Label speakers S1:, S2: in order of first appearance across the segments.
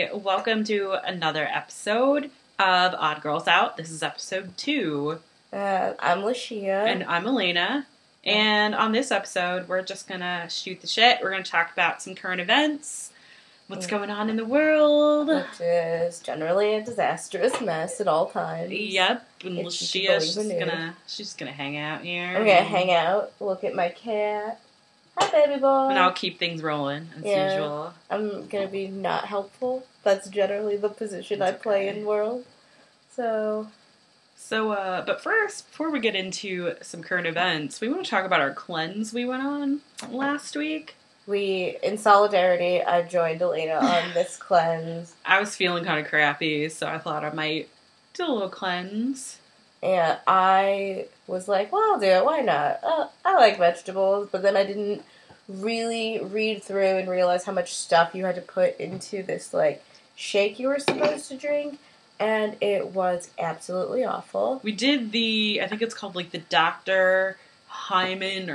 S1: Hi, welcome to another episode of Odd Girls Out. This is episode 2.
S2: I'm Lashia.
S1: And I'm Elena. And on this episode, we're just gonna shoot the shit. We're gonna talk about some current events, what's going on in the world.
S2: Which is generally a disastrous mess at all times.
S1: Yep. And Lashia's just gonna hang out here.
S2: I'm gonna hang out, look at my cat. Hi, baby boy.
S1: And I'll keep things rolling, as usual.
S2: I'm gonna be not helpful. That's generally the position I play in the world. So,
S1: but first, before we get into some current events, we want to talk about our cleanse we went on last week.
S2: In solidarity, I joined Elena on this cleanse.
S1: I was feeling kind of crappy, so I thought I might do a little cleanse.
S2: And I was like, well, I'll do it. Why not? I like vegetables, but then I didn't really read through and realize how much stuff you had to put into this, shake you were supposed to drink, and it was absolutely awful.
S1: We did I think it's called, the Dr. Hyman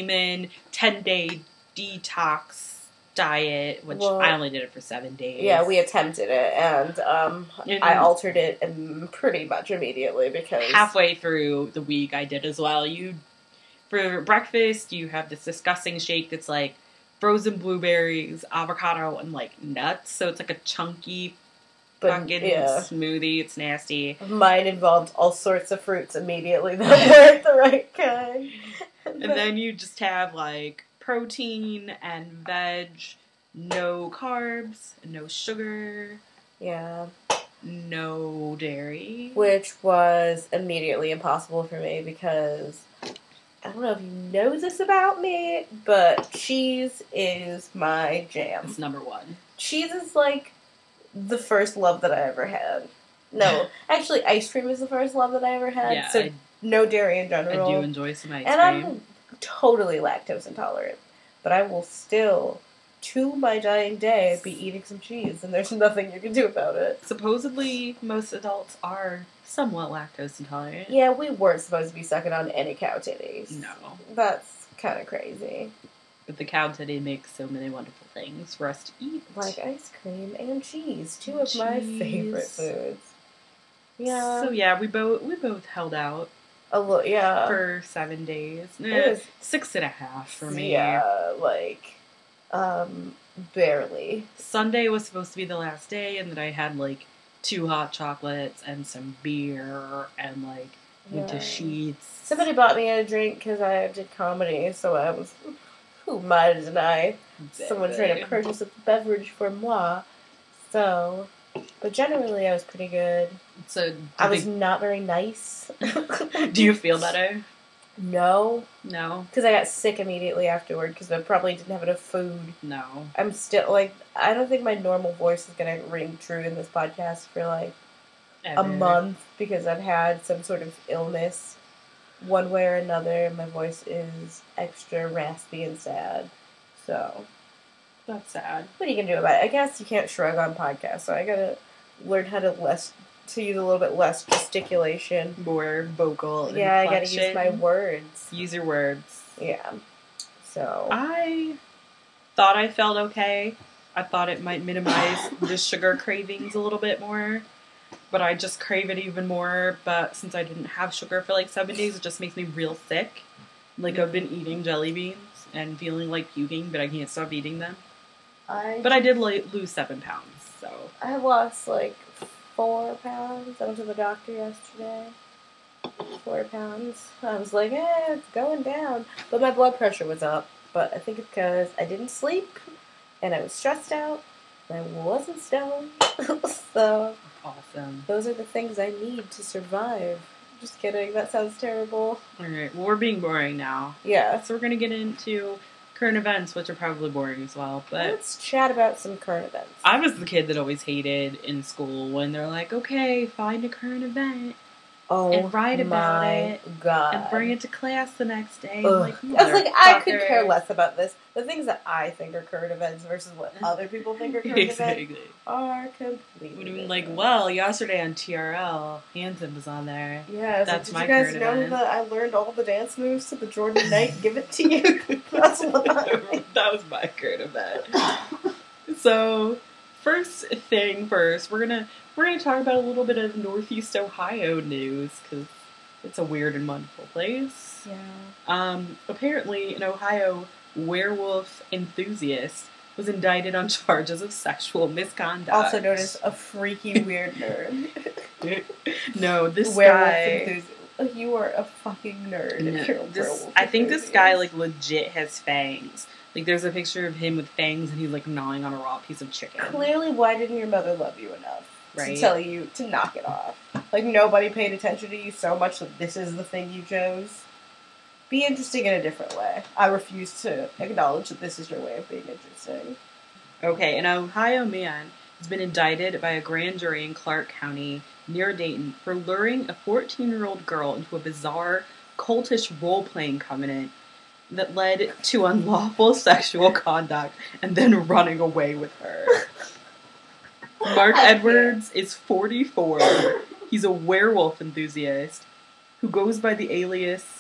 S1: 10-day detox diet, which I only did it for 7 days.
S2: Yeah, we attempted it, and I altered it pretty much immediately because
S1: halfway through the week I did as well. For breakfast, you have this disgusting shake that's frozen blueberries, avocado, and nuts. So it's a chunky fucking smoothie. It's nasty.
S2: Mine involved all sorts of fruits immediately that weren't the right kind.
S1: And then you just have protein and veg, no carbs, no sugar.
S2: Yeah.
S1: No dairy.
S2: Which was immediately impossible for me because I don't know if you know this about me, but cheese is my jam.
S1: It's number one.
S2: Cheese is the first love that I ever had. No, actually ice cream is the first love that I ever had.
S1: Yeah,
S2: so no dairy in general.
S1: I do enjoy some ice
S2: cream. And I'm totally lactose intolerant. But I will still, to my dying day, be eating some cheese, and there's nothing you can do about it.
S1: Supposedly, most adults are somewhat lactose intolerant.
S2: Yeah, we weren't supposed to be sucking on any cow titties.
S1: No.
S2: That's kind of crazy.
S1: But the cow titty makes so many wonderful things for us to eat.
S2: Like ice cream and cheese, two of my favorite foods. Yeah.
S1: So yeah, we both held out. For 7 days. It was 6.5 for me.
S2: Yeah, barely.
S1: Sunday was supposed to be the last day, and then I had 2 hot chocolates and some beer and went to Sheets.
S2: Somebody bought me a drink because I did comedy, so I was, who am I to deny someone trying to purchase a beverage for moi? So, but generally I was pretty good.
S1: So
S2: I was not very nice.
S1: Do you feel better?
S2: No.
S1: No?
S2: Because I got sick immediately afterward because I probably didn't have enough food.
S1: No.
S2: I'm still, I don't think my normal voice is going to ring true in this podcast for,
S1: ever.
S2: A month because I've had some sort of illness one way or another. My voice is extra raspy and sad. So.
S1: That's sad.
S2: What are you going to do about it? I guess you can't shrug on podcasts, so I got to learn how to use a little bit less gesticulation.
S1: More vocal inflection.
S2: Yeah, I gotta use my words.
S1: Use your words.
S2: Yeah. So.
S1: I thought I felt okay. I thought it might minimize the sugar cravings a little bit more. But I just crave it even more. But since I didn't have sugar for 7 days, it just makes me real sick. I've been eating jelly beans and feeling like puking, but I can't stop eating them. But I did lose 7 pounds, so.
S2: I lost 4 pounds. I went to the doctor yesterday. 4 pounds. I was like, it's going down. But my blood pressure was up. But I think it's because I didn't sleep, and I was stressed out, and I wasn't stoned. So,
S1: awesome.
S2: Those are the things I need to survive. Just kidding. That sounds terrible.
S1: Alright, well, we're being boring now.
S2: Yeah.
S1: So we're going to get into current events, which are probably boring as well. But
S2: let's chat about some current events.
S1: I was the kid that always hated in school when they're like, okay, find a current event and write about it and bring it to class the next day.
S2: I could care less about this. The things that I think are current events versus what other people think are current events are completely
S1: well, yesterday on TRL, Hanson was on there.
S2: Yeah,
S1: that's my
S2: current event. Did you guys know that I learned all the dance moves to the Jordan Knight Give It To You? That's what
S1: that was my current event. So, first thing first, we're gonna talk about a little bit of Northeast Ohio news because it's a weird and wonderful place.
S2: Yeah.
S1: Apparently, an Ohio werewolf enthusiast was indicted on charges of sexual misconduct.
S2: Also known as a freaky weird nerd.
S1: No, this
S2: werewolf
S1: guy.
S2: enthusiast. You are a fucking nerd.
S1: No,
S2: if you're a werewolf
S1: I think this
S2: enthusiast.
S1: guy like legit has fangs. Like there's a picture of him with fangs and he's like gnawing on a raw piece of chicken.
S2: Clearly, why didn't your mother love you enough
S1: Right.
S2: to tell you to knock it off? Like nobody paid attention to you so much that this is the thing you chose. Be interesting in a different way. I refuse to acknowledge that this is your way of being interesting.
S1: Okay, an Ohio man has been indicted by a grand jury in Clark County near Dayton for luring a 14-year-old girl into a bizarre cultish role-playing covenant that led to unlawful sexual conduct and then running away with her. Mark Edwards is 44. He's a werewolf enthusiast who goes by the alias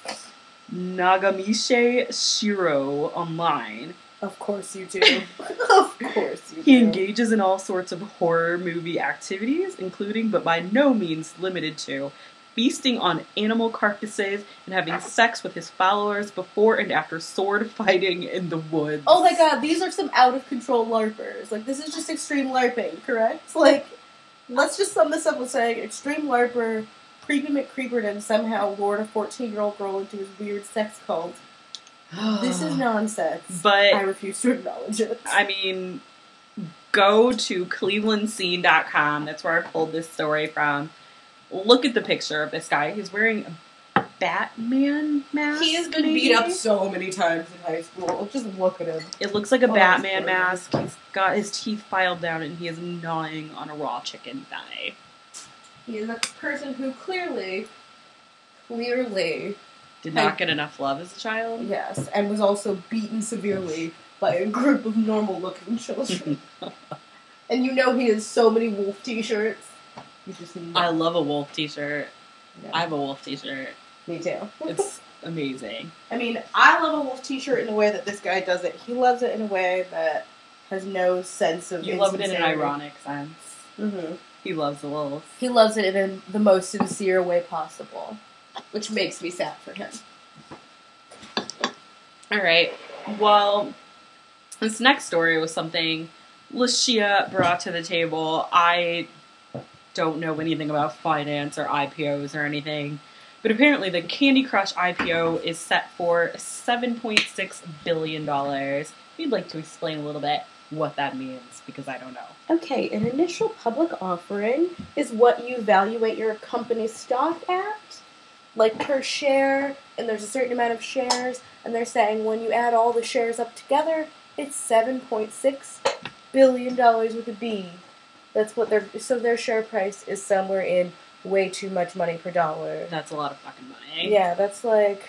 S1: Nagamishe Shiro online.
S2: Of course you do. Of course you do.
S1: He engages in all sorts of horror movie activities, including, but by no means limited to, feasting on animal carcasses and having sex with his followers before and after sword fighting in the woods.
S2: Oh my god, these are some out-of-control LARPers. Like, this is just extreme LARPing, correct? Like, let's just sum this up with saying extreme LARPer, Creepy McCreeperdon somehow lured a 14-year-old girl into his weird sex cult. This is nonsense.
S1: But
S2: I refuse to acknowledge it.
S1: I mean, go to clevelandscene.com. That's where I pulled this story from. Look at the picture of this guy. He's wearing a Batman mask.
S2: He has been beat up so many times in high school. Just look at him.
S1: It looks like a
S2: Oh,
S1: Batman
S2: that's
S1: mask. He's got his teeth filed down and he is gnawing on a raw chicken thigh.
S2: He is a person who clearly,
S1: Did not get enough love as a child.
S2: yes, and was also beaten severely by a group of normal-looking children. And you know he has so many wolf t-shirts. You just know.
S1: I love a wolf t-shirt.
S2: Yeah.
S1: I have a wolf t-shirt.
S2: Me too.
S1: It's amazing.
S2: I mean, I love a wolf t-shirt in a way that this guy doesn't. He loves it in a way that has no sense of
S1: You love it in an
S2: insincerity.
S1: ironic sense.
S2: Mm-hmm.
S1: He loves the wolf.
S2: He loves it in the most sincere way possible, which makes me sad for him.
S1: Alright, well, this next story was something Lucia brought to the table. I don't know anything about finance or IPOs or anything, but apparently the Candy Crush IPO is set for $7.6 billion. If you'd like to explain a little bit what that means, because I don't know.
S2: Okay, an initial public offering is what you evaluate your company's stock at, like per share, and there's a certain amount of shares, and they're saying when you add all the shares up together, it's $7.6 billion with a B. That's what their share price is somewhere in way too much money per dollar.
S1: That's a lot of fucking money.
S2: Yeah, that's like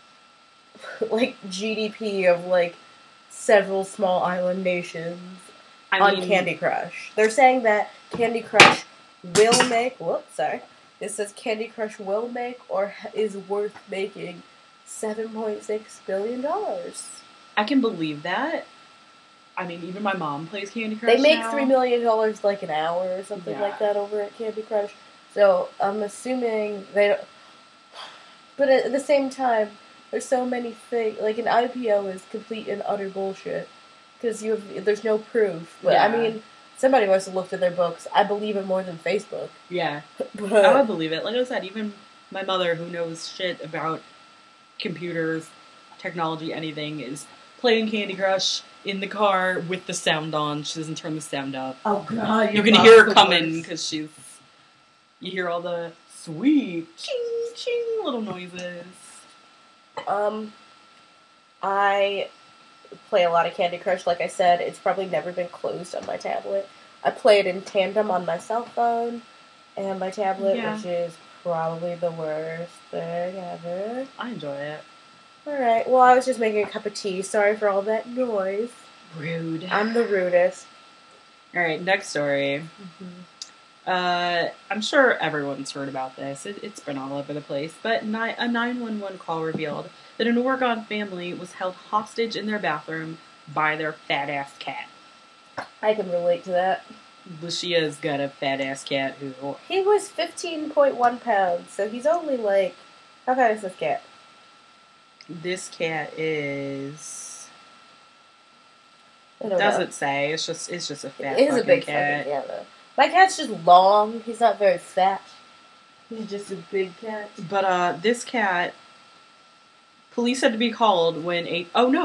S2: GDP of like several small island nations on Candy Crush. They're saying that Candy Crush will make. Whoops, sorry. It says Candy Crush will make or is worth making $7.6 billion.
S1: I can believe that. I mean, even my mom plays Candy Crush.
S2: They make
S1: now.
S2: $3 million like an hour or something like that over at Candy Crush. So I'm assuming they don't. But at the same time, there's so many things. Like an IPO is complete and utter bullshit because there's no proof. But
S1: Yeah.
S2: I mean, somebody must have looked at their books. I believe it more than Facebook.
S1: Yeah.
S2: But
S1: I would believe it. Like I said, even my mother, who knows shit about computers, technology, anything, is playing Candy Crush in the car with the sound on. She doesn't turn the sound up.
S2: oh god,
S1: You can hear her coming because you hear all the sweet ching ching little noises.
S2: I play a lot of Candy Crush. Like I said, it's probably never been closed on my tablet. I play it in tandem on my cell phone and my tablet,
S1: Yeah.
S2: which is probably the worst thing ever.
S1: I enjoy it.
S2: Alright, well, I was just making a cup of tea. Sorry for all that noise.
S1: Rude.
S2: I'm the rudest.
S1: Alright, next story. I'm sure everyone's heard about this. It's been all over the place. But a 911 call revealed that an Oregon family was held hostage in their bathroom by their fat-ass cat.
S2: I can relate to that.
S1: Lucia's got a fat ass cat who.
S2: He was 15.1 pounds, so he's only like. How fat is this cat?
S1: This cat is.
S2: I don't know.
S1: Doesn't say. It's just a fat
S2: It is a
S1: fucking
S2: big
S1: cat.
S2: fucking cat, though. My cat's just long. He's not very fat. He's just a big cat.
S1: But this cat, police had to be called when a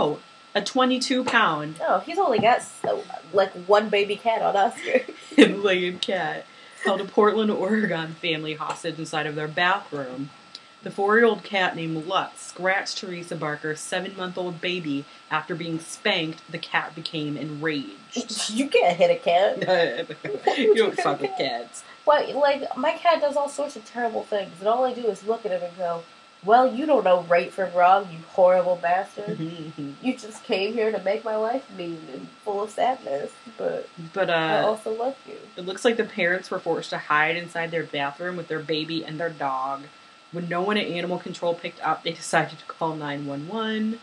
S1: 22-pound
S2: Oh, he's only got like one baby cat on Oscar.
S1: him-legged cat held a Portland, Oregon family hostage inside of their bathroom. The 4-year-old cat named Lutz scratched Teresa Barker's 7-month-old baby. After being spanked, the cat became enraged.
S2: You can't hit a cat.
S1: You don't fuck with cats.
S2: Well, like, my cat does all sorts of terrible things, and all I do is look at him and go, well, you don't know right from wrong, you horrible bastard. You just came here to make my life mean and full of sadness, but I also love you.
S1: It looks like the parents were forced to hide inside their bathroom with their baby and their dog. When no one at Animal Control picked up, they decided to call 911.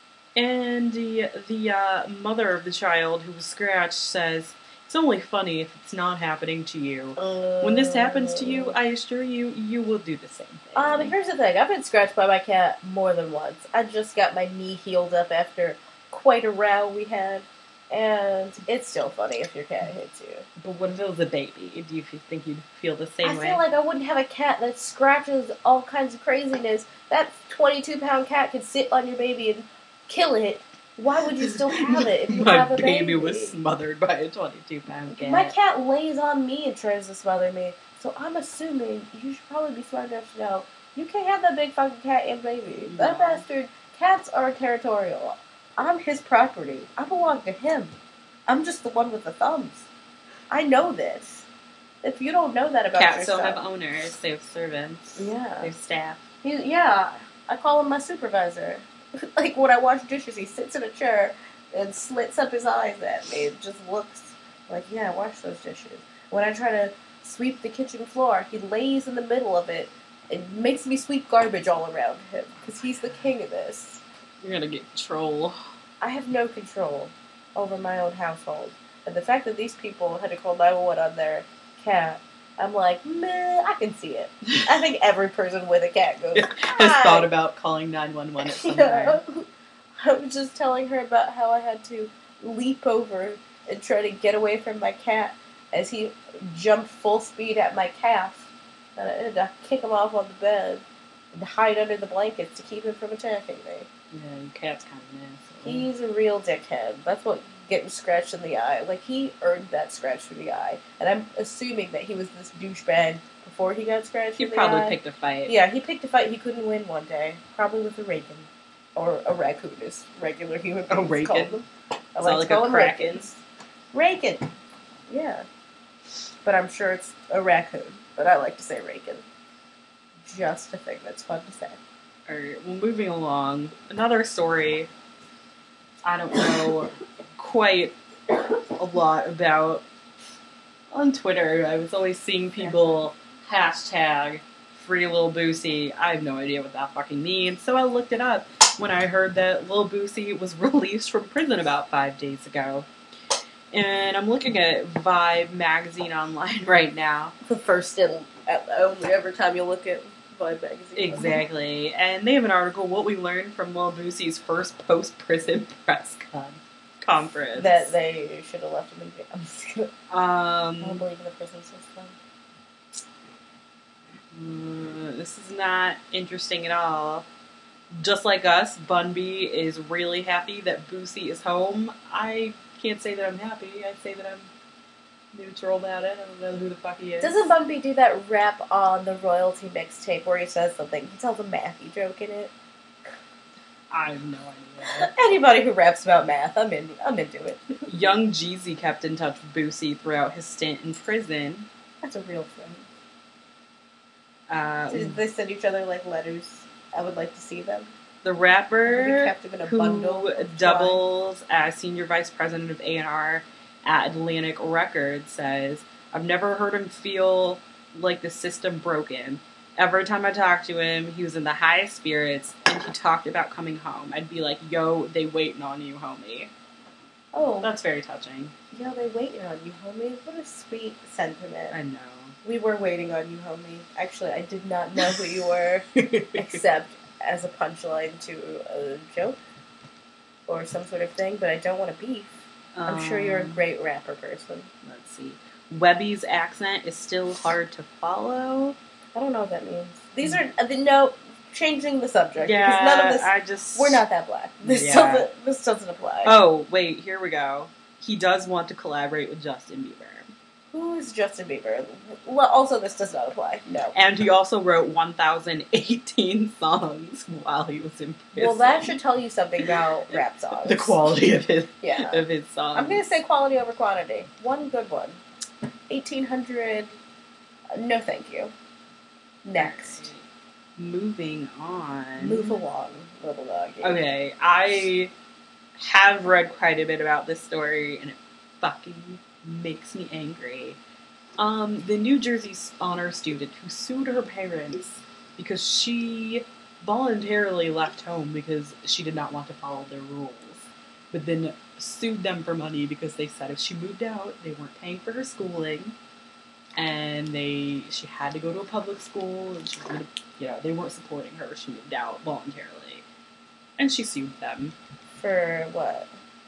S1: And the mother of the child who was scratched says, it's only funny if it's not happening to you. When this happens to you, I assure you, you will do the same thing.
S2: Here's the thing. I've been scratched by my cat more than once. I just got my knee healed up after quite a row we had. And it's still funny if your cat hits you.
S1: But what if it was a baby? Do you think you'd feel the same way?
S2: I feel like I wouldn't have a cat that scratches all kinds of craziness. That 22-pound cat could sit on your baby and kill it. Why would you still have it if you have a baby?
S1: My baby was smothered by a 22-pound cat.
S2: My cat lays on me and tries to smother me. So I'm assuming you should probably be smart enough to know you can't have that big fucking cat and baby.
S1: No.
S2: That bastard, cats are territorial. I'm his property. I belong to him. I'm just the one with the thumbs. I know this. If you don't know that about
S1: cats
S2: yourself...
S1: don't have owners. They have servants.
S2: Yeah.
S1: They have staff.
S2: I call him my supervisor. Like, when I wash dishes, he sits in a chair and slits up his eyes at me. It just looks like, yeah, wash those dishes. When I try to sweep the kitchen floor, he lays in the middle of it and makes me sweep garbage all around him. Because he's the king of this.
S1: You're gonna get control. I
S2: have no control over my own household. And the fact that these people had to call 911 on their cat, I'm like, meh, I can see it. I think every person with a cat goes,
S1: has thought about calling 911 at some time.
S2: I was just telling her about how I had to leap over and try to get away from my cat as he jumped full speed at my calf. And I had to kick him off on the bed and hide under the blankets to keep him from attacking me.
S1: Yeah, your cat's kind of nasty.
S2: He's a real dickhead. That's what getting scratched in the eye. Like, he earned that scratch in the eye. And I'm assuming that he was this douchebag before he got scratched in the eye.
S1: He probably picked a fight.
S2: Yeah, he picked a fight he couldn't win one day. Probably with a Reagan. Or a raccoon, as regular human beings call them. I like to call them Rakens. Reagan. Yeah. But I'm sure it's a raccoon. But I like to say Reagan. Just a thing that's fun to say.
S1: Alright, well, moving along. Another story I don't know quite a lot about. On Twitter, I was always seeing people hashtag free Lil Boosie. I have no idea what that fucking means, so I looked it up when I heard that Lil Boosie was released from prison about 5 days ago. And I'm looking at Vibe magazine online right now.
S2: The first and only ever time you look at Vibe magazine.
S1: Exactly. And they have an article, What We Learned from Lil Boosie's First Post-Prison Press Conference.
S2: That they should have left him in jail. I'm just kidding. I don't believe in the prison system.
S1: This is not interesting at all. Just like us, Bun B is really happy that Boosie is home. I can't say that I'm happy. I'd say that I'm neutral about it. I don't know who the fuck he is.
S2: Doesn't Bun B do that rap on the Royalty mixtape where he says something? He tells a mathy joke in it.
S1: I have no idea.
S2: Anybody who raps about math, I'm into it.
S1: Young Jeezy kept in touch with Boosie throughout his stint in prison.
S2: That's a real thing. Did they send each other like letters? I would like to see them.
S1: The rapper
S2: kept him in a bundle
S1: who doubles as senior vice president of A&R at Atlantic Records says, I've never heard him feel like the system broken. Every time I talked to him, he was in the highest spirits, and he talked about coming home. I'd be like, yo, they waiting on you, homie.
S2: Oh.
S1: That's very touching.
S2: Yeah, they waited on you, homie. What a sweet sentiment.
S1: I know.
S2: We were waiting on you, homie. Actually, I did not know who you were, except as a punchline to a joke or some sort of thing, but I don't want to beef. I'm sure you're a great rapper person.
S1: Let's see. Webby's accent is still hard to follow.
S2: I don't know what that means. These are no changing the subject.
S1: Yeah,
S2: because none of this. We're not that black. This doesn't apply.
S1: Oh wait, here we go. He does want to collaborate with Justin Bieber.
S2: Who is Justin Bieber? Well, also, this does not apply. No.
S1: And he also wrote 1,018 songs while he was in prison.
S2: Well, that should tell you something about rap songs.
S1: The quality of his songs.
S2: I'm going to say quality over quantity. One good one. 1,800. No, thank you. Next.
S1: Moving on.
S2: Move along, little doggy.
S1: Okay, I have read quite a bit about this story, and it fucking makes me angry. The New Jersey honor student who sued her parents because she voluntarily left home because she did not want to follow their rules, but then sued them for money because they said if she moved out, they weren't paying for her schooling, and she had to go to a public school, and she was gonna, they weren't supporting her. She moved out voluntarily, and she sued them.
S2: For what?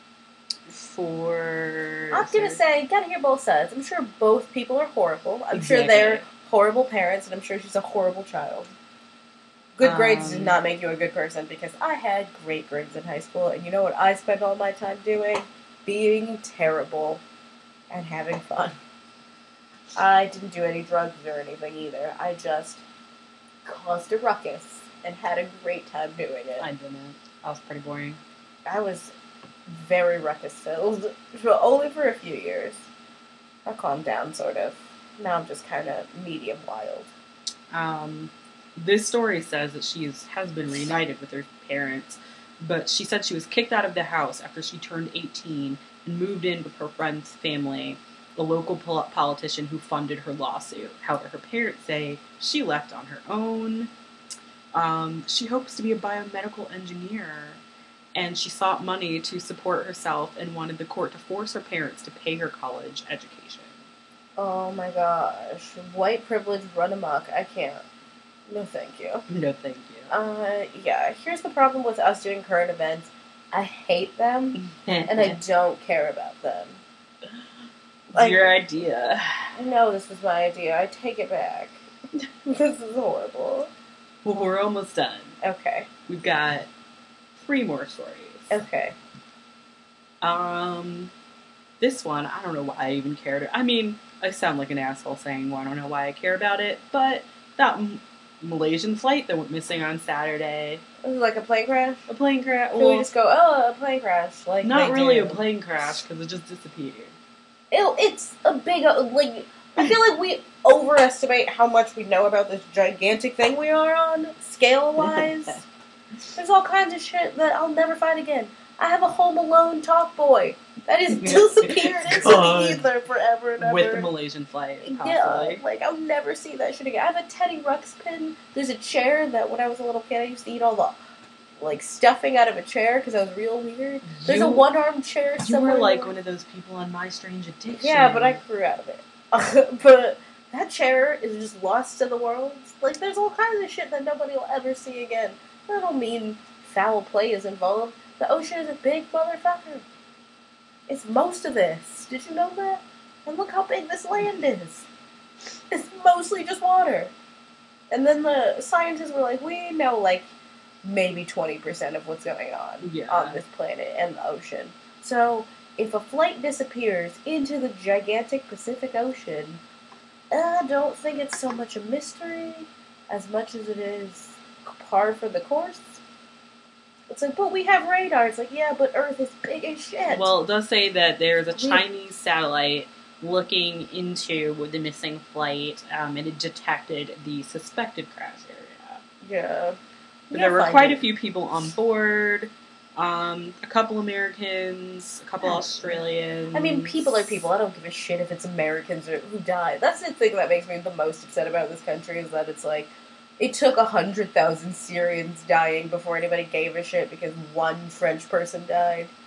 S1: I'm
S2: gonna say, gotta hear both sides. I'm sure both people are horrible. I'm sure they're horrible parents, and I'm sure she's a horrible child. Good grades did not make you a good person, because I had great grades in high school, and you know what I spent all my time doing? Being terrible and having fun. I didn't do any drugs or anything either. I just caused a ruckus and had a great time doing it.
S1: I didn't. I was pretty boring.
S2: I was very ruckus-filled, but only for a few years. I calmed down, sort of. Now I'm just kind of medium wild.
S1: This story says that she has been reunited with her parents, but she said she was kicked out of the house after she turned 18 and moved in with her friend's family, a local politician who funded her lawsuit. However, her parents say she left on her own. She hopes to be a biomedical engineer, and she sought money to support herself and wanted the court to force her parents to pay her college education.
S2: Oh my gosh. White privilege run amok. I can't. No thank you.
S1: No thank you.
S2: Yeah, here's the problem with us doing current events. I hate them, and I don't care about them.
S1: It's your idea.
S2: No, this was my idea. I take it back. This is horrible.
S1: Well, we're almost done.
S2: Okay.
S1: We've got 3 more stories.
S2: Okay.
S1: This one, I don't know why I even cared. I mean, I sound like an asshole saying, well, I don't know why I care about it, but that Malaysian flight that went missing on Saturday.
S2: Was it like a plane crash?
S1: A plane crash.
S2: Can we just go, a plane crash? Like,
S1: not really a plane crash, because it just disappeared.
S2: It's a big, I feel like we overestimate how much we know about this gigantic thing we are on, scale-wise. There's all kinds of shit that I'll never find again. I have a Home Alone talk boy that has disappeared into the ether forever and ever.
S1: With the Malaysian flight, possibly.
S2: Yeah, I'll never see that shit again. I have a Teddy Ruxpin. There's a chair that when I was a little kid I used to eat all the stuffing out of a chair because I was real weird. There's a one-armed chair somewhere.
S1: You were like one of those people on My Strange Addiction.
S2: Yeah, but I grew out of it. But that chair is just lost to the world. There's all kinds of shit that nobody will ever see again. I don't mean foul play is involved. The ocean is a big motherfucker. It's most of this. Did you know that? And look how big this land is. It's mostly just water. And then the scientists were like, we know maybe 20% of what's going on on this planet and the ocean. So if a flight disappears into the gigantic Pacific Ocean, I don't think it's so much a mystery as much as it is par for the course. It's but we have radar. It's yeah, but Earth is big as shit.
S1: Well, it does say that there's a Chinese satellite looking into the missing flight, and it detected the suspected crash area.
S2: Yeah.
S1: But there were quite a few people on board. A couple Americans, a couple Australians.
S2: I mean, people are people. I don't give a shit if it's Americans who die. That's the thing that makes me the most upset about this country is that it's it took 100,000 Syrians dying before anybody gave a shit because one French person died.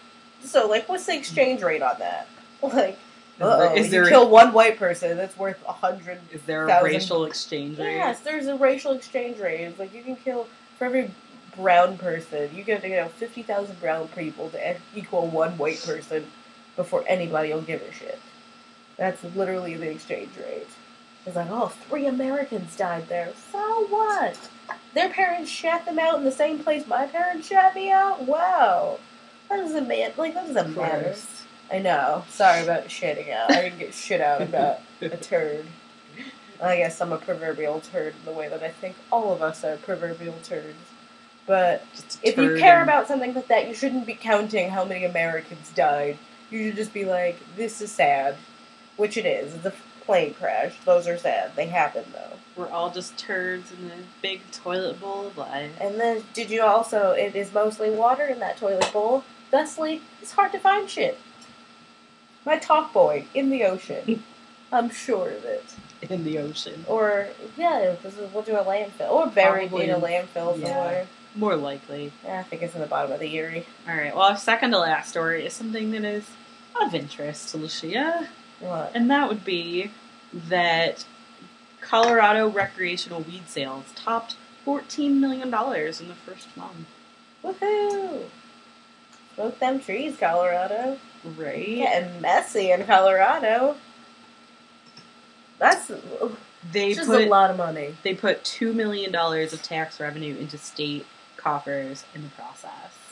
S2: So, like, what's the exchange rate on that? Like,
S1: Is there
S2: you kill one white person, that's worth 100.
S1: Is there a racial exchange rate?
S2: Yes, there's a racial exchange rate. It's like you can kill for every brown person, you get 50,000 brown people to equal one white person before anybody will give a shit. That's literally the exchange rate. It's like, 3 Americans died there. So what? Their parents shat them out in the same place my parents shat me out? Wow. That doesn't matter. I know. Sorry about shitting out. I didn't get shit out about a turd. I guess I'm a proverbial turd in the way that I think all of us are proverbial turds. But if you care about something like that, you shouldn't be counting how many Americans died. You should just be like, this is sad. Which it is. It's a plane crash. Those are sad. They happen, though.
S1: We're all just turds in the big toilet bowl of life.
S2: And then, did you also, it is mostly water in that toilet bowl. Thusly, it's hard to find shit. My talk boy in the ocean. I'm sure of it.
S1: In the ocean.
S2: Or, yeah, we'll do a landfill. Or buried in a landfill somewhere.
S1: More likely.
S2: Yeah, I think it's in the bottom of the Erie.
S1: Alright, well, our second to last story is something that is of interest to Lucia.
S2: What?
S1: And that would be that Colorado recreational weed sales topped $14 million in the first month.
S2: Woohoo! Smoke them trees, Colorado.
S1: Right?
S2: Getting messy in Colorado. That's just a lot of money.
S1: They put $2 million of tax revenue into state coffers in the process.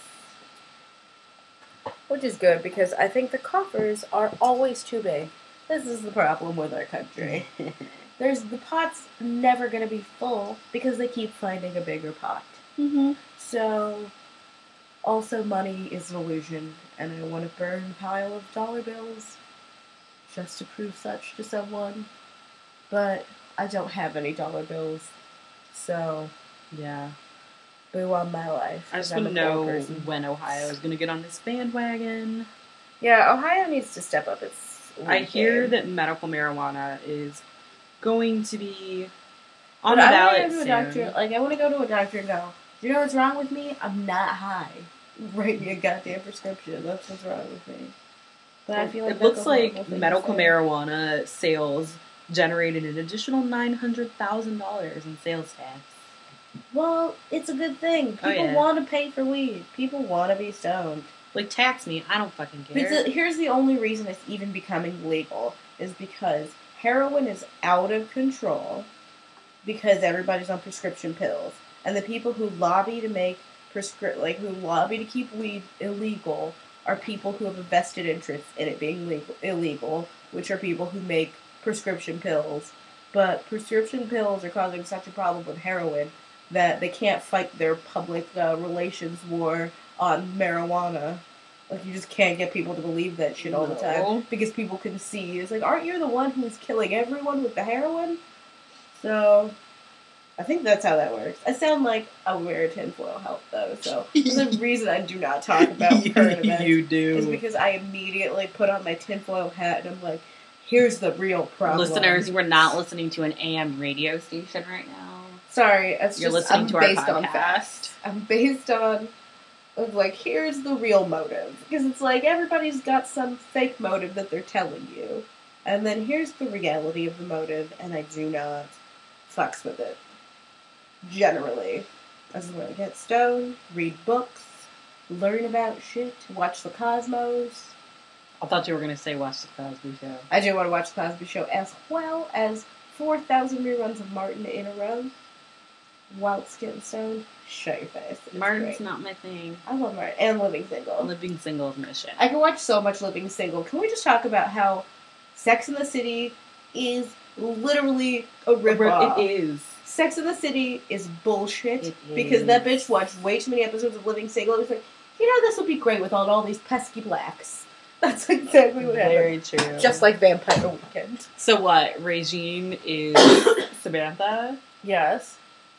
S2: Which is good, because I think the coffers are always too big. This is the problem with our country. The pot's never going to be full, because they keep finding a bigger pot.
S1: Mm-hmm.
S2: So, also money is an illusion, and I want to burn a pile of dollar bills just to prove such to someone. But I don't have any dollar bills, so
S1: yeah.
S2: Boo on my life.
S1: I just want to know when Ohio is going to get on this bandwagon.
S2: Yeah, Ohio needs to step up its
S1: I hear that medical marijuana is going to be on the ballot soon.
S2: I want to go to a doctor and go, do you know what's wrong with me? I'm not high. Write me a goddamn prescription. That's what's wrong with me. But I feel like
S1: it looks like medical marijuana sales generated an additional $900,000 in sales tax.
S2: Well, it's a good thing. People want to pay for weed. People want to be stoned.
S1: Like, tax me. I don't fucking care.
S2: Because here's the only reason it's even becoming legal is because heroin is out of control because everybody's on prescription pills. And the people who lobby to make who lobby to keep weed illegal are people who have a vested interest in it being illegal, which are people who make prescription pills. But prescription pills are causing such a problem with heroin that they can't fight their public relations war on marijuana. Like, you just can't get people to believe that shit all the time. Because people can see. It's like, aren't you the one who's killing everyone with the heroin? So, I think that's how that works. I sound like I wear a tinfoil hat, though, so the reason I do not talk about current events
S1: you do.
S2: is because I immediately put on my tinfoil hat and I'm like, here's the real problem.
S1: Listeners, we're not listening to an AM radio station right now.
S2: Sorry,
S1: You're listening to our podcast.
S2: I'm based on, like, here's the real motive. Because it's like, everybody's got some fake motive that they're telling you. And then here's the reality of the motive, and I do not fucks with it. Generally. I just want to get stoned, read books, learn about shit, watch the Cosmos.
S1: I thought you were going to say watch the Cosby Show.
S2: I do want to watch the Cosby Show, as well as 4,000 reruns of Martin in a row. Whilst getting stoned, shut your face.
S1: Martin's not my thing.
S2: I love Martin. And Living Single.
S1: Living Single is my shit.
S2: I can watch so much Living Single. Can we just talk about how Sex and the City is literally a ripoff?
S1: It is.
S2: Sex and the City is bullshit. Because that bitch watched way too many episodes of Living Single. It was like, this would be great without all these pesky blacks. That's exactly what happened.
S1: Very true.
S2: Just like Vampire Weekend.
S1: So what? Regine is Samantha?
S2: Yes.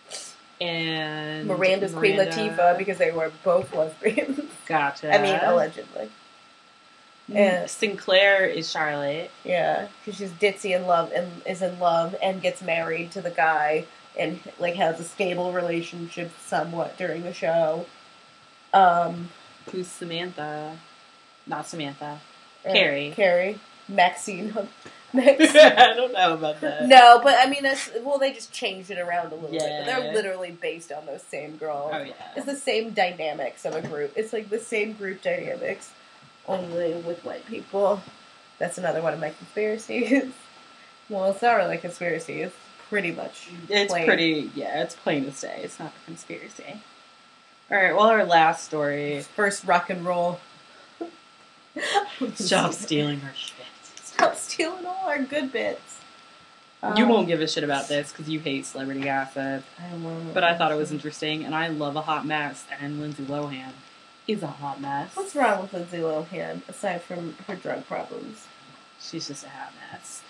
S1: And
S2: Miranda's Queen Latifah, because they were both lesbians.
S1: Gotcha.
S2: I mean, allegedly.
S1: And Sinclair is Charlotte.
S2: Yeah, because she's ditzy in love and is in love and gets married to the guy and like has a stable relationship somewhat during the show.
S1: Who's Samantha? Not Samantha.
S2: Or
S1: Carrie.
S2: Carrie. Maxine.
S1: I don't know about that.
S2: No, but I mean, they just changed it around a little bit.
S1: Yeah.
S2: But they're literally based on those same girls.
S1: Oh, yeah.
S2: It's the same dynamics of a group. It's like the same group dynamics, only with white people. That's another one of my conspiracies. Well, it's not really a conspiracy. It's pretty much plain.
S1: It's plain as day. It's not a conspiracy. Alright, well, our last story.
S2: First rock and roll.
S1: Stop stealing our shit.
S2: Stop stealing all our good bits.
S1: You won't give a shit about this because you hate celebrity gossip.
S2: I won't.
S1: But I thought it was interesting, and I love a hot mess, and Lindsay Lohan is a hot mess.
S2: What's wrong with Lindsay Lohan, aside from her drug problems?
S1: She's just a hot mess.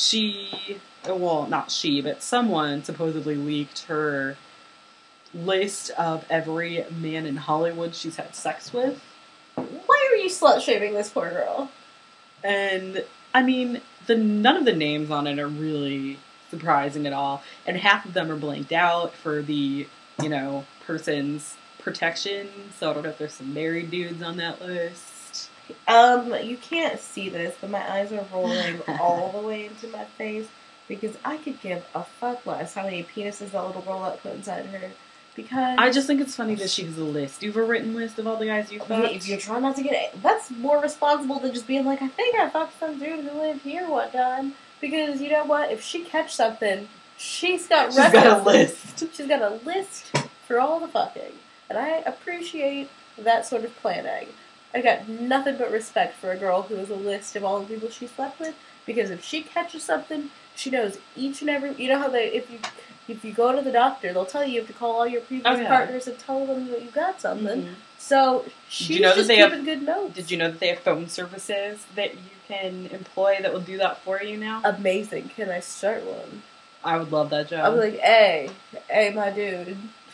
S1: Not she, but someone supposedly leaked her list of every man in Hollywood she's had sex with.
S2: Why are you slut-shaming this poor girl?
S1: And, I mean, none of the names on it are really surprising at all. And half of them are blanked out for the, person's protection. So I don't know if there's some married dudes on that list.
S2: You can't see this, but my eyes are rolling all the way into my face because I could give a fuck less how many penises that little girl put inside her. Because
S1: I just think it's funny that she has a list. You have a written list of all the guys you fucked?
S2: If you're trying not to get it, that's more responsible than just being like, I think I fucked some dude who lived here one time. Because you know what? If she catch something, she's got
S1: a list.
S2: She's got a list for all the fucking. And I appreciate that sort of planning. I got nothing but respect for a girl who has a list of all the people she slept with. Because if she catches something, she knows each and every. You know how if you go to the doctor, they'll tell you have to call all your previous partners and tell them that you got something. Mm-hmm. So she's just keeping good notes.
S1: Did you know that they have phone services that you can employ that will do that for you now?
S2: Amazing. Can I start one?
S1: I would love that job.
S2: I'll be like, hey, my dude.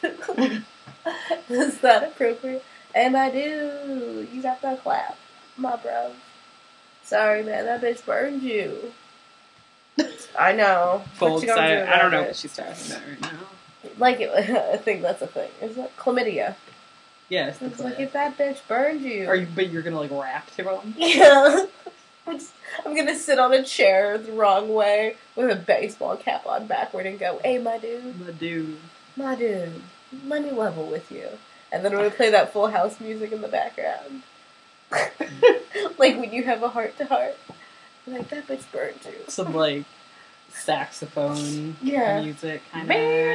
S2: Is that appropriate? Hey, my dude, you got that clap, my bro. Sorry, man, that bitch burned you. I know.
S1: Full excited. I don't know what she's talking about right now.
S2: I think that's a thing. Is it chlamydia?
S1: Yes.
S2: It's like, if that bitch burned you.
S1: But you're gonna rap to them?
S2: Yeah. I'm gonna sit on a chair the wrong way with a baseball cap on backward and go, hey, my dude. My dude. Let me level with you. And then I'm gonna play that Full House music in the background. Like when you have a heart-to-heart. Like, that bitch burned you.
S1: Some, saxophone music kind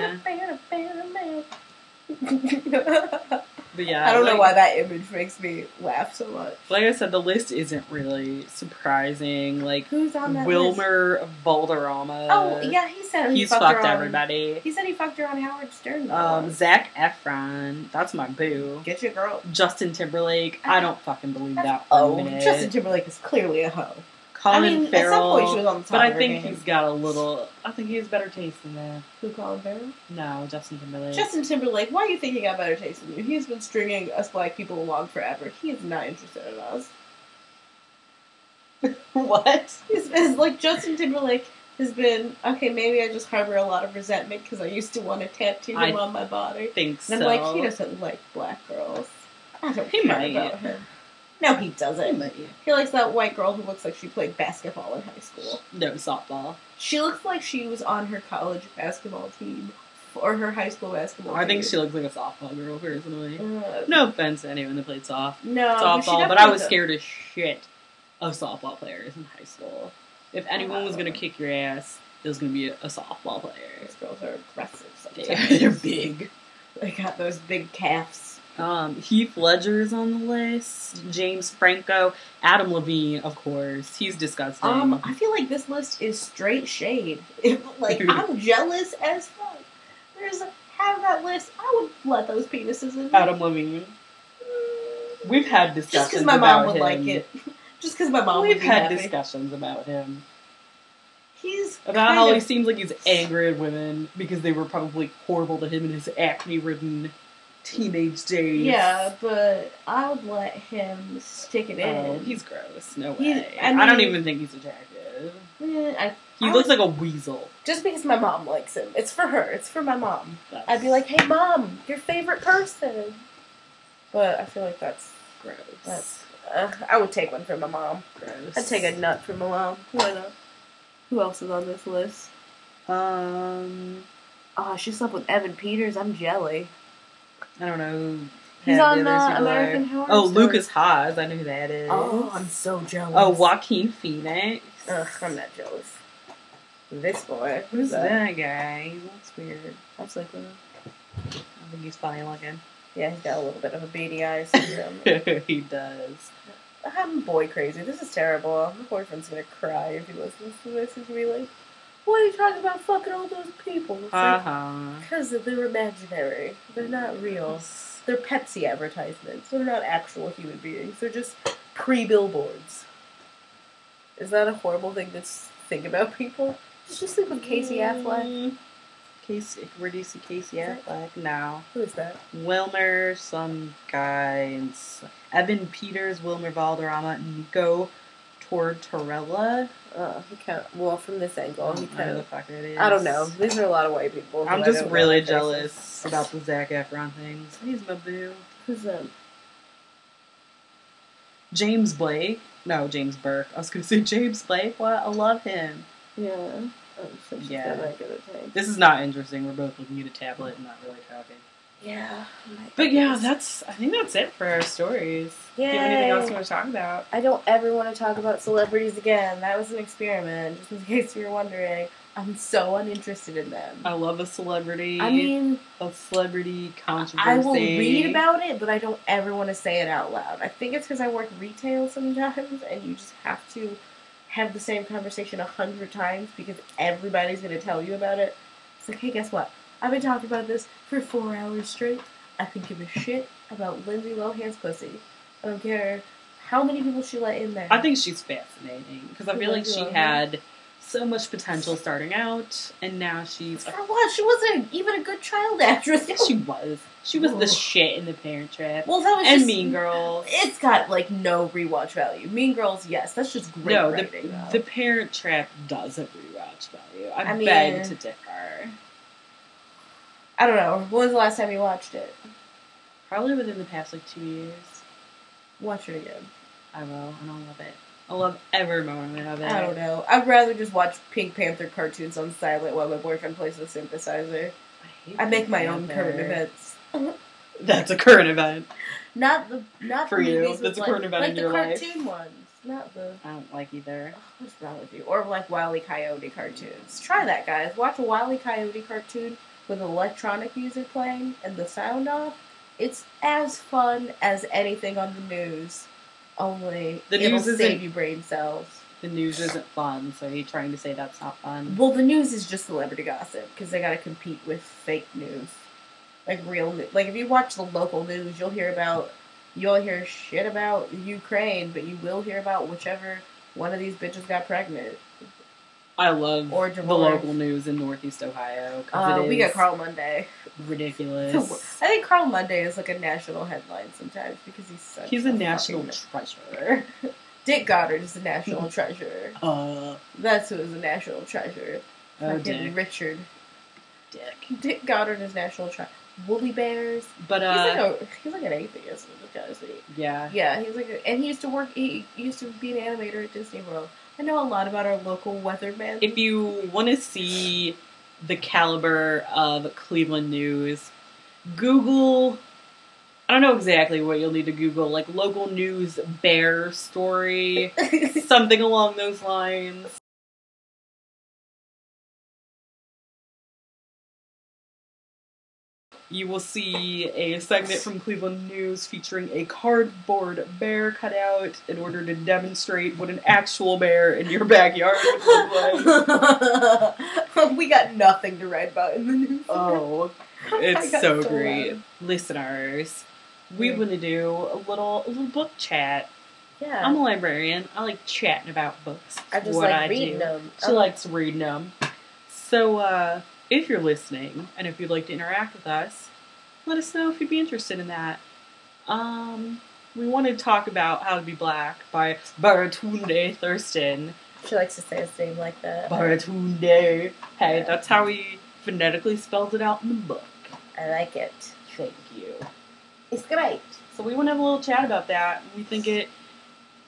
S1: of. But yeah,
S2: I don't know why that image makes me laugh so much.
S1: Like I said, the list isn't really surprising.
S2: Who's on that
S1: Wilmer
S2: list?
S1: Valderrama.
S2: Oh, yeah, he said
S1: he's fucked everybody.
S2: He said he fucked her on Howard Stern.
S1: Zac Efron. That's my boo.
S2: Get your girl.
S1: Justin Timberlake. I don't fucking believe that for a minute.
S2: Justin Timberlake is clearly a hoe.
S1: Colin Farrell.
S2: At some point she was on the top
S1: but I
S2: of her
S1: think
S2: game.
S1: he's got a little. I think he has better taste than that.
S2: Who, Colin Farrell?
S1: No, Justin Timberlake.
S2: Justin Timberlake, why do you think he got better taste than you? He's been stringing us black people along forever. He is not interested in us.
S1: What?
S2: It's Justin Timberlake has been, okay, maybe I just harbor a lot of resentment because I used to want to tattoo him on my body.
S1: I think so.
S2: And I'm he doesn't like black girls. I don't care about him. No, he doesn't. He likes that white girl who looks like she played basketball in high school.
S1: No, softball.
S2: She looks like she was on her college basketball team. Or her high school basketball team.
S1: I think she looks like a softball girl, personally. No offense to anyone that played softball, but I was scared as shit of softball players in high school. If anyone was going to kick your ass, it was going to be a softball player.
S2: These girls are aggressive sometimes.
S1: They're big.
S2: They got those big calves.
S1: Heath Ledger is on the list. James Franco. Adam Levine, of course. He's disgusting.
S2: I feel like this list is straight shade. I'm jealous as fuck. Have that list. I would let those penises in.
S1: Adam Levine. We've had discussions
S2: just because my mom would like it. Just because my mom would be happy.
S1: We've had discussions about him.
S2: About
S1: how he seems like he's angry at women because they were probably horrible to him in his acne-ridden teenage days.
S2: Yeah, but I would let him stick it in.
S1: He's gross. No way. I don't even think he's attractive. He looks like a weasel.
S2: Just because my mom likes him. It's for her. It's for my mom. I'd be like, hey, Mom, your favorite person. But I feel like that's
S1: gross.
S2: That's I would take one from my mom.
S1: Gross.
S2: I'd take a nut from my mom. Why not? Who else is on this list? Oh, she slept with Evan Peters. I'm jelly.
S1: I don't know who.
S2: He's
S1: had
S2: on
S1: the others who
S2: American
S1: were.
S2: Horror
S1: Oh,
S2: Story.
S1: Lucas Haas. I know who that is.
S2: Oh, I'm so jealous.
S1: Oh, Joaquin Phoenix.
S2: Ugh, I'm not jealous. This boy.
S1: Who's that guy? He looks weird.
S2: That's like,
S1: I think he's funny looking.
S2: yeah, he's got a little bit of a beady eye syndrome.
S1: He does.
S2: I'm boy crazy. This is terrible. My boyfriend's gonna cry if he listens to this. He's gonna be like, why are you talking about fucking all those people? Because they're imaginary. They're not real. They're Pepsi advertisements. They're not actual human beings. They're just pre-billboards. Is that a horrible thing to think about people? Did you sleep with Casey Affleck?
S1: Where do you see Casey Affleck? No.
S2: Who is that?
S1: Wilmer, some guy, Evan Peters, Wilmer Valderrama, Nico Tortorella.
S2: He kind of, well, from this angle, he kind
S1: Who the
S2: of,
S1: fuck it is.
S2: I don't know. These are a lot of white people.
S1: I'm just really jealous about the Zac Efron things. He's my boo.
S2: Who's them?
S1: James Blake. No, James Burke. I was going to say James Blake. What? I love him.
S2: Yeah.
S1: Yeah.
S2: That good at things.
S1: This is not interesting. We're both looking at a tablet and not really talking.
S2: Yeah.
S1: But yeah, I think that's it for our stories.
S2: Yay.
S1: Do you have anything else you want to talk about?
S2: I don't ever want to talk about celebrities again. That was an experiment, just in case you were wondering. I'm so uninterested in them.
S1: I love a celebrity.
S2: I mean,
S1: a celebrity controversy.
S2: I will read about it, but I don't ever want to say it out loud. I think it's because I work retail sometimes, and you just have to have the same conversation 100 times because everybody's going to tell you about it. It's like, hey, guess what? I've been talking about this for 4 hours straight. I could give a shit about Lindsay Lohan's pussy. I don't care how many people she let in there.
S1: I think she's fascinating because I feel like she had so much potential starting out, and now she's...
S2: For what? She wasn't even a good child actress.
S1: Yes, she was. She was the shit in The Parent Trap.
S2: Well, that was
S1: and
S2: just,
S1: Mean Girls.
S2: It's got, like, no rewatch value. Mean Girls, yes. That's just great writing, though.
S1: The Parent Trap doesn't rewatch value. I
S2: mean,
S1: beg to differ.
S2: I don't know. When was the last time you watched it?
S1: Probably within the past, 2 years.
S2: Watch it again.
S1: I will, and I'll love it. I love every moment of it.
S2: I don't know. I'd rather just watch Pink Panther cartoons on silent while my boyfriend plays the synthesizer. I make my own current events.
S1: That's a current event.
S2: Not
S1: for you. That's a current event in your life.
S2: Like the cartoon ones. Not the...
S1: I don't like either.
S2: Oh, what's wrong with you? Or like Wile E. Coyote cartoons. Try that, guys. Watch a Wile E. Coyote cartoon with electronic music playing and the sound off. It's as fun as anything on the news. Only it'll save you brain cells.
S1: The news isn't fun, so you're trying to say that's not fun?
S2: Well, the news is just celebrity gossip, because they gotta compete with fake news. Like real news. Like, if you watch the local news, you'll hear shit about Ukraine, but you will hear about whichever one of these bitches got pregnant.
S1: I love
S2: or
S1: the local news in Northeast Ohio.
S2: We got Carl Monday.
S1: Ridiculous.
S2: I think Carl Monday is like a national headline sometimes because he's
S1: a national treasure.
S2: Dick Goddard is a national treasure. That's who is a national treasure. Fucking Richard. Dick Goddard is national treasure. Woolly Bears.
S1: But
S2: he's like an atheist.
S1: Yeah.
S2: Yeah, he's like and he used to be an animator at Disney World. I know a lot about our local weatherman.
S1: If you want to see the caliber of Cleveland news, Google... I don't know exactly what you'll need to Google, like local news bear story, something along those lines. You will see a segment from Cleveland News featuring a cardboard bear cutout in order to demonstrate what an actual bear in your backyard would look
S2: like. We got nothing to write about in the news.
S1: Oh, it's so great. Listeners, we want to do a little book chat.
S2: Yeah.
S1: I'm a librarian. I like chatting about books.
S2: I just like reading them.
S1: She likes reading them. So, if you're listening, and if you'd like to interact with us, let us know if you'd be interested in that. We want to talk about How to Be Black by Baratunde Thurston.
S2: She likes to say his name like that.
S1: Baratunde. Hey, that's how he phonetically spells it out in the book.
S2: I like it.
S1: Thank you.
S2: It's great.
S1: So we want to have a little chat about that. We think it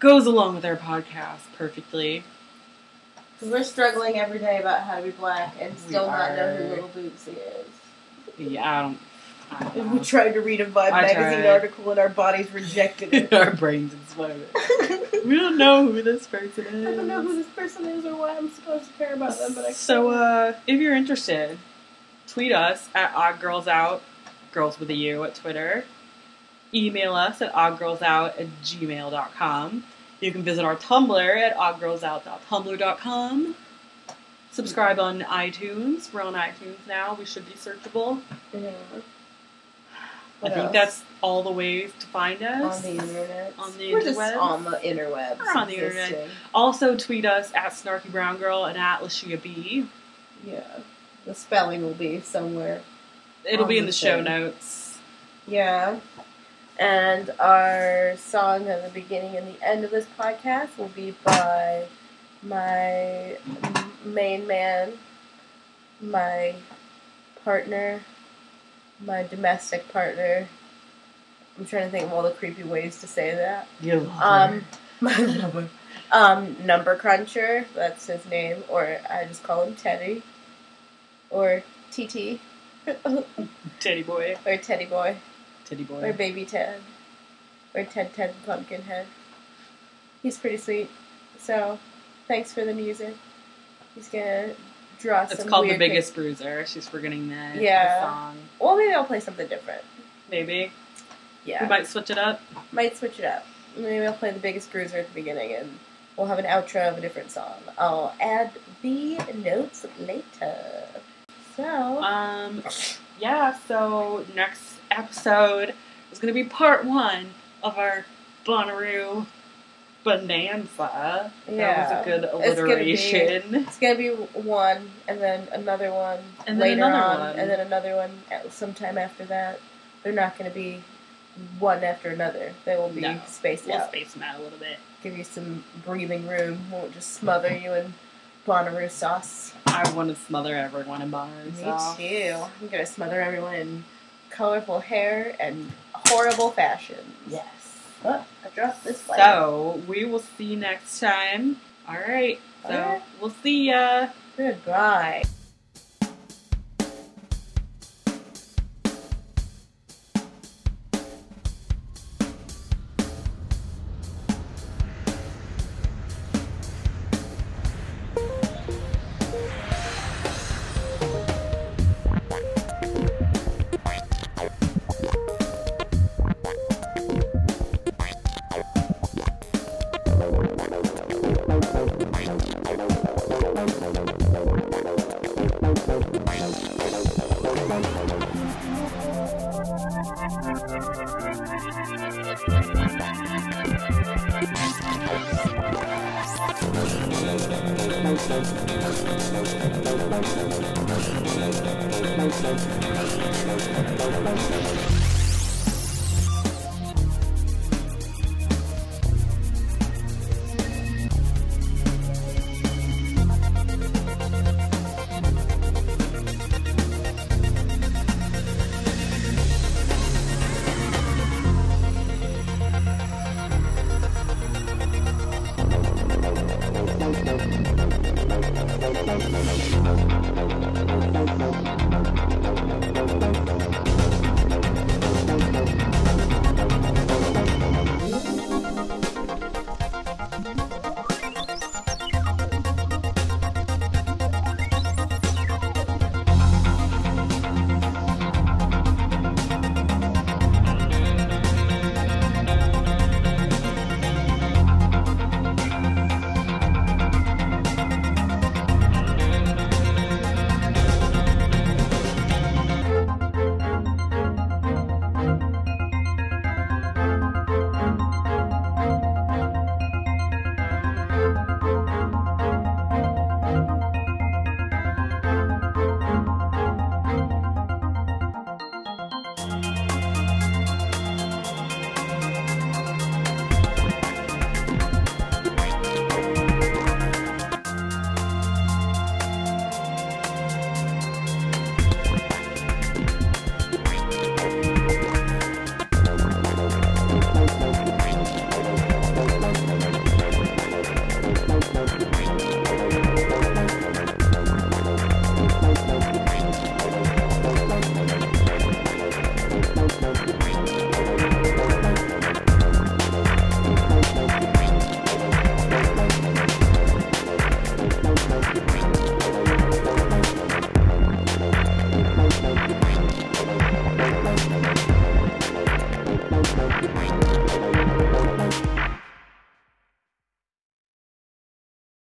S1: goes along with our podcast perfectly.
S2: Because we're struggling every day about how to be black and still not know who
S1: are.
S2: Little Bootsy is.
S1: Yeah, I don't
S2: And
S1: know.
S2: we tried to read a Vibe magazine article and our bodies rejected it.
S1: Our brains exploded. We don't know who this person is.
S2: I don't know who this person is or why I'm supposed to care about them, but I
S1: So, if you're interested, tweet us at oddgirlsout, girls with a U, at Twitter. Email us at oddgirlsout@gmail.com. You can visit our Tumblr at oddgirlsout.tumblr.com. Subscribe on iTunes. We're on iTunes now. We should be searchable.
S2: Yeah.
S1: I think that's all the ways to find us.
S2: On the internet.
S1: We're
S2: just
S1: interwebs.
S2: on the interwebs.
S1: We're on the internet. Also tweet us at Snarky Brown Girl and at Lashia B.
S2: Yeah. The spelling will be somewhere.
S1: It'll be in the show
S2: thing.
S1: notes.
S2: Yeah. And our song at the beginning and the end of this podcast will be by my main man, my partner, my domestic partner. I'm trying to think of all the creepy ways to say that. Number Cruncher, that's his name, or I just call him Teddy, or TT,
S1: Teddy boy.
S2: or Teddy Boy,
S1: Teddy boy.
S2: or Baby Ted, or Ted Pumpkinhead. He's pretty sweet. So, thanks for the music. He's gonna draw some.
S1: It's called The
S2: weird
S1: Biggest Bruiser. She's forgetting the song.
S2: Well, maybe I'll play something different.
S1: Maybe.
S2: Yeah.
S1: We might switch it up.
S2: Might switch it up. Maybe I'll play The Biggest Bruiser at the beginning and we'll have an outro of a different song. I'll add the notes later. So.
S1: Yeah, so next episode is going to be part 1 of our Bonnaroo Bonanza.
S2: Yeah.
S1: That was a good alliteration.
S2: It's gonna be one, and then another one
S1: And then
S2: later
S1: another
S2: on,
S1: one.
S2: and then another one sometime after that. They're not gonna be one after another. They will be spaced
S1: We'll
S2: out.
S1: space them out a little bit.
S2: Give you some breathing room. Won't just smother you in Bonnaroo sauce.
S1: I want to smother everyone in Bonnaroo
S2: Me
S1: sauce.
S2: too. I'm gonna smother everyone in colorful hair and horrible fashion.
S1: Yes.
S2: Oh, I dropped this lighter.
S1: So, we will see you next time. Alright, so
S2: Alright.
S1: we'll see ya.
S2: Goodbye.
S3: Thank you.